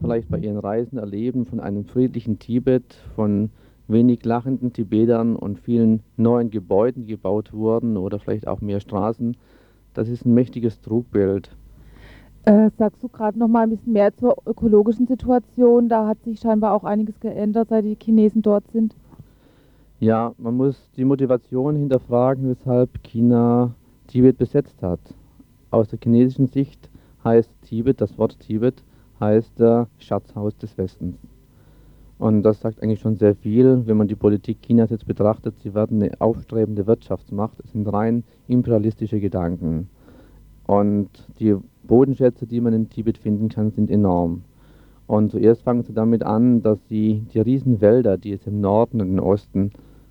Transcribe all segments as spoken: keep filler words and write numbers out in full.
vielleicht bei ihren Reisen erleben von einem friedlichen Tibet, von wenig lachenden Tibetern und vielen neuen Gebäuden, die gebaut wurden oder vielleicht auch mehr Straßen. Das ist ein mächtiges Trugbild. Äh, sagst du gerade noch mal ein bisschen mehr zur ökologischen Situation? Da hat sich scheinbar auch einiges geändert, seit die Chinesen dort sind. Ja, man muss die Motivation hinterfragen, weshalb China Tibet besetzt hat. Aus der chinesischen Sicht heißt Tibet, das Wort Tibet, heißt äh, Schatzhaus des Westens. Und das sagt eigentlich schon sehr viel, wenn man die Politik Chinas jetzt betrachtet. Sie werden eine aufstrebende Wirtschaftsmacht. Es sind rein imperialistische Gedanken. Und die Bodenschätze, die man in Tibet finden kann, sind enorm. Und zuerst fangen sie damit an, dass sie die Riesenwälder, die es im Norden und im Osten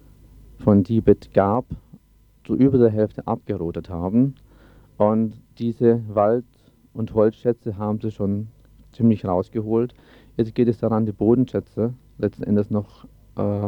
von Tibet gab, zu über der Hälfte abgerodet haben. Und diese Wald- und Holzschätze haben sie schon ziemlich rausgeholt. Jetzt geht es daran, die Bodenschätze letzten Endes noch äh,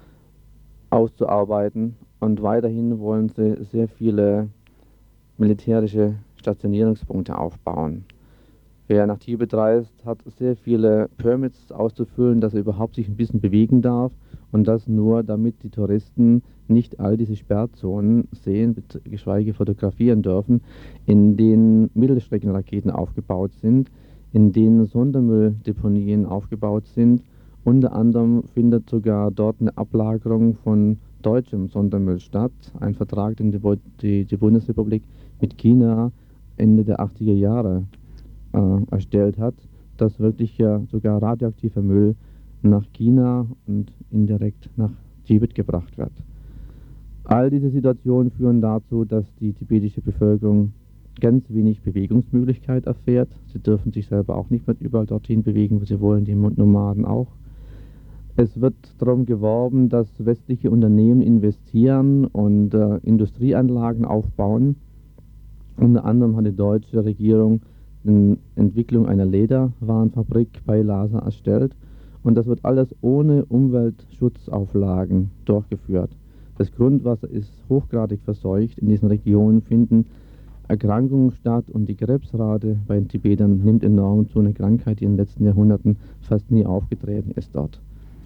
auszuarbeiten. Und weiterhin wollen sie sehr viele militärische Stationierungspunkte aufbauen. Wer nach Tibet reist, hat sehr viele Permits auszufüllen, dass er überhaupt sich ein bisschen bewegen darf. Und das nur, damit die Touristen nicht all diese Sperrzonen sehen, geschweige fotografieren dürfen, in denen Mittelstreckenraketen aufgebaut sind, in denen Sondermülldeponien aufgebaut sind. Unter anderem findet sogar dort eine Ablagerung von deutschem Sondermüll statt. Ein Vertrag, den die, die, die Bundesrepublik mit China Ende der achtziger Jahre äh, erstellt hat, dass wirklich ja sogar radioaktiver Müll nach China und indirekt nach Tibet gebracht wird. All diese Situationen führen dazu, dass die tibetische Bevölkerung ganz wenig Bewegungsmöglichkeit erfährt. Sie dürfen sich selber auch nicht mehr überall dorthin bewegen, wo sie wollen, die Nomaden auch. Es wird darum geworben, dass westliche Unternehmen investieren und äh, Industrieanlagen aufbauen. Unter anderem hat die deutsche Regierung die Entwicklung einer Lederwarenfabrik bei Lhasa erstellt. Und das wird alles ohne Umweltschutzauflagen durchgeführt. Das Grundwasser ist hochgradig verseucht. In diesen Regionen finden Erkrankungen statt und die Krebsrate bei den Tibetern nimmt enorm zu. Eine Krankheit, die in den letzten Jahrhunderten fast nie aufgetreten ist dort.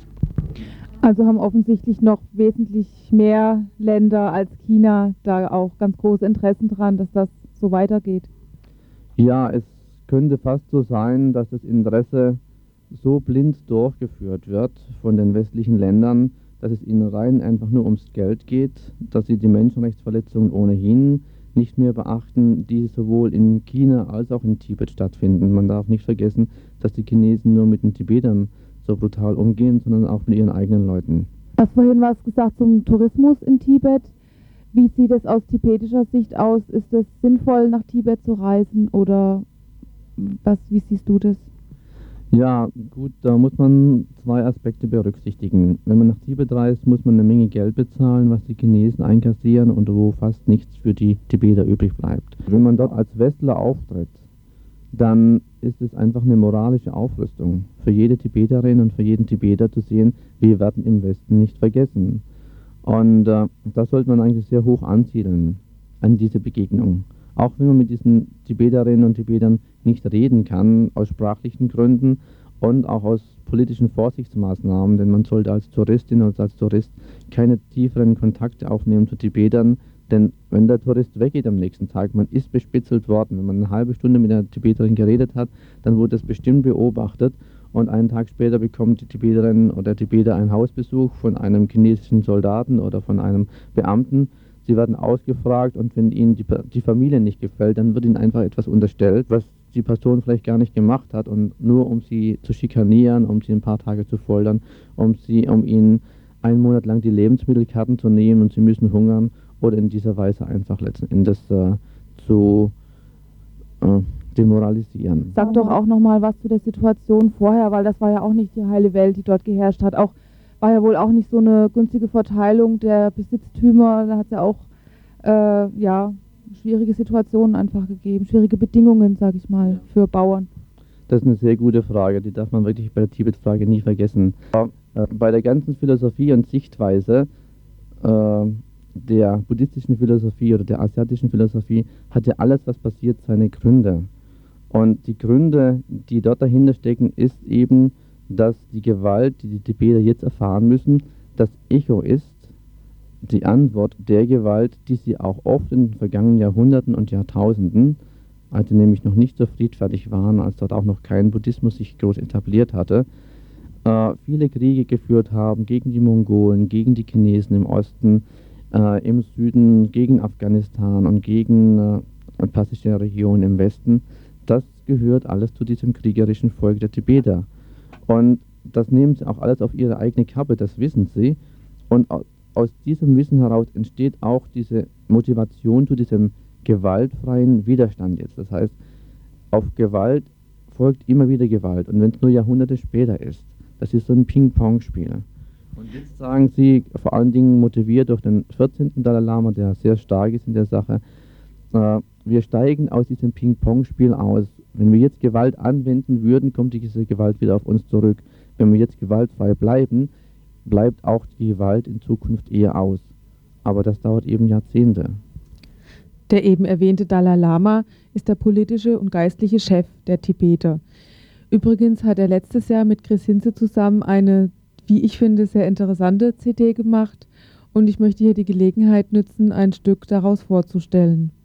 Also haben offensichtlich noch wesentlich mehr Länder als China da auch ganz große Interessen dran, dass das so weitergeht. Ja, es könnte fast so sein, dass das Interesse so blind durchgeführt wird von den westlichen Ländern, dass es ihnen rein einfach nur ums Geld geht, dass sie die Menschenrechtsverletzungen ohnehin nicht mehr beachten, die sowohl in China als auch in Tibet stattfinden. Man darf nicht vergessen, dass die Chinesen nur mit den Tibetern so brutal umgehen, sondern auch mit ihren eigenen Leuten. Du hast vorhin was gesagt zum Tourismus in Tibet. Wie sieht es aus tibetischer Sicht aus? Ist es sinnvoll, nach Tibet zu reisen oder was, wie siehst du das? Ja, gut, da muss man zwei Aspekte berücksichtigen. Wenn man nach Tibet reist, muss man eine Menge Geld bezahlen, was die Chinesen einkassieren und wo fast nichts für die Tibeter übrig bleibt. Wenn man dort als Westler auftritt, dann ist es einfach eine moralische Aufrüstung für jede Tibeterin und für jeden Tibeter zu sehen, wir werden im Westen nicht vergessen. Und äh, das sollte man eigentlich sehr hoch ansiedeln, an diese Begegnung. Auch wenn man mit diesen Tibeterinnen und Tibetern nicht reden kann, aus sprachlichen Gründen und auch aus politischen Vorsichtsmaßnahmen, denn man sollte als Touristin oder als Tourist keine tieferen Kontakte aufnehmen zu Tibetern, denn wenn der Tourist weggeht am nächsten Tag, man ist bespitzelt worden. Wenn man eine halbe Stunde mit einer Tibeterin geredet hat, dann wurde das bestimmt beobachtet und einen Tag später bekommt die Tibeterin oder der Tibeter einen Hausbesuch von einem chinesischen Soldaten oder von einem Beamten. Sie werden ausgefragt und wenn ihnen die, die Familie nicht gefällt, dann wird ihnen einfach etwas unterstellt, was die Person vielleicht gar nicht gemacht hat und nur um sie zu schikanieren, um sie ein paar Tage zu foltern, um sie, um ihnen einen Monat lang die Lebensmittelkarten zu nehmen und sie müssen hungern oder in dieser Weise einfach letzten Endes äh, zu äh, demoralisieren. Sag doch auch nochmal was zu der Situation vorher, weil das war ja auch nicht die heile Welt, die dort geherrscht hat. Auch war ja wohl auch nicht so eine günstige Verteilung der Besitztümer. Da hat es ja auch äh, ja, schwierige Situationen einfach gegeben, schwierige Bedingungen, sage ich mal, für Bauern. Das ist eine sehr gute Frage, die darf man wirklich bei der Tibet-Frage nie vergessen. Äh, bei der ganzen Philosophie und Sichtweise äh, der buddhistischen Philosophie oder der asiatischen Philosophie hat ja alles, was passiert, seine Gründe. Und die Gründe, die dort dahinter stecken, ist eben, dass die Gewalt, die die Tibeter jetzt erfahren müssen, das Echo ist, die Antwort der Gewalt, die sie auch oft in den vergangenen Jahrhunderten und Jahrtausenden, als sie nämlich noch nicht so friedfertig waren, als dort auch noch kein Buddhismus sich groß etabliert hatte, äh, viele Kriege geführt haben gegen die Mongolen, gegen die Chinesen im Osten, äh, im Süden, gegen Afghanistan und gegen äh, persische Region im Westen. Das gehört alles zu diesem kriegerischen Volk der Tibeter. Und das nehmen sie auch alles auf ihre eigene Kappe, das wissen sie. Und aus diesem Wissen heraus entsteht auch diese Motivation zu diesem gewaltfreien Widerstand jetzt. Das heißt, auf Gewalt folgt immer wieder Gewalt. Und wenn es nur Jahrhunderte später ist, das ist so ein Ping-Pong-Spiel. Und jetzt sagen sie, vor allen Dingen motiviert durch den vierzehnten Dalai Lama, der sehr stark ist in der Sache, äh, wir steigen aus diesem Ping-Pong-Spiel aus. Wenn wir jetzt Gewalt anwenden würden, kommt diese Gewalt wieder auf uns zurück. Wenn wir jetzt gewaltfrei bleiben, bleibt auch die Gewalt in Zukunft eher aus. Aber das dauert eben Jahrzehnte. Der eben erwähnte Dalai Lama ist der politische und geistliche Chef der Tibeter. Übrigens hat er letztes Jahr mit Chris Hinze zusammen eine, wie ich finde, sehr interessante C D gemacht und ich möchte hier die Gelegenheit nutzen, ein Stück daraus vorzustellen.